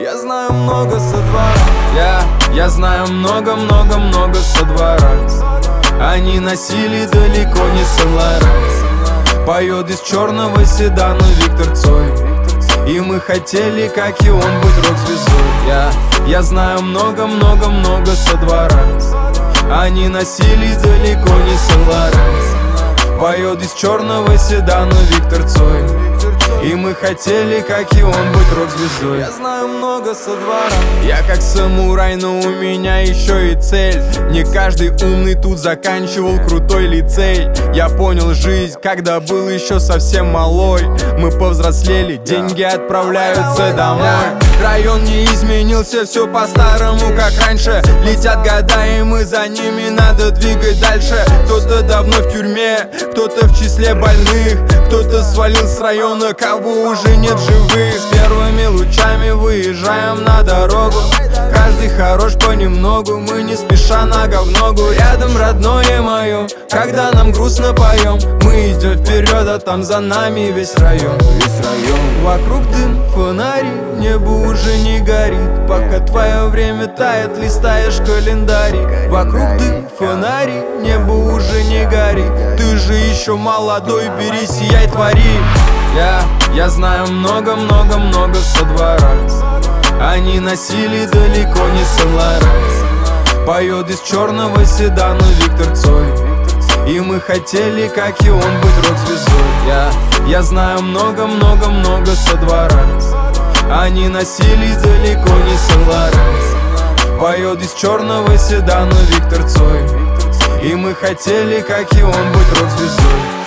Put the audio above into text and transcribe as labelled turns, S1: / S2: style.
S1: Я знаю много со двора. Я знаю много-много-много со двора. Они носили далеко не Сен-Лоран. Поет из черного седана Виктор Цой. И мы хотели, как и он, быть рок-звездой. Я знаю много-много-много со двора. Они носили далеко не Сен-Лоран. Поет из черного седана Виктор Цой. И мы хотели, как и он, быть рок-звездой. Я знаю много со двора. Я как самурай, но у меня еще и цель. Не каждый умный тут заканчивал крутой лицей. Я понял жизнь, когда был еще совсем малой. Мы повзрослели, деньги отправляются домой. Район не изменился, все по-старому, как раньше. Летят года, и мы за ними, надо двигать дальше. Кто-то давно в тюрьме, кто-то в числе больных, кто-то свалил с района, кого уже нет живых. С первыми лучами выезжаем на дорогу. Каждый хорош понемногу, мы не спеша нога в ногу. Рядом родное мое, когда нам грустно поем. Мы идем вперед, а там за нами весь район. Вокруг дым, фонари, небо уже не горит. Пока твое время тает, листаешь календарик. Вокруг дым, фонари, небо уже не горит. Ты же еще молодой, бери, сияй, твори. Я знаю много-много-много со двора. Они носили далеко не Сен-Лоран. Поет из черного седана Виктор Цой. И мы хотели, как и он, быть рок-звездой. Я знаю много-много-много со двора. Они носили далеко не Сен-Лоран. Поет из черного седана Виктор Цой. И мы хотели, как и он, быть рок-звездой.